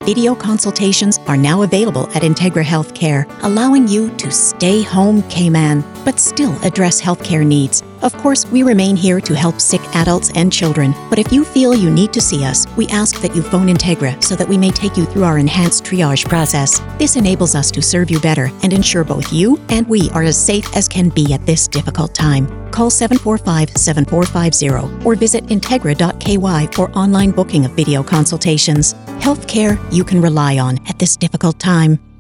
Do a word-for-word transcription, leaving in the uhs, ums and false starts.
Video consultations are now available at Integra Healthcare, allowing you to stay home K-Man, but still address healthcare needs. Of course, we remain here to help sick adults and children, but if you feel you need to see us, we ask that you phone Integra so that we may take you through our enhanced triage process. This enables us to serve you better and ensure both you and we are as safe as can be at this difficult time. Call seven four five, seven four five zero or visit integra dot k y for online booking of video consultations. Healthcare you can rely on at this difficult time.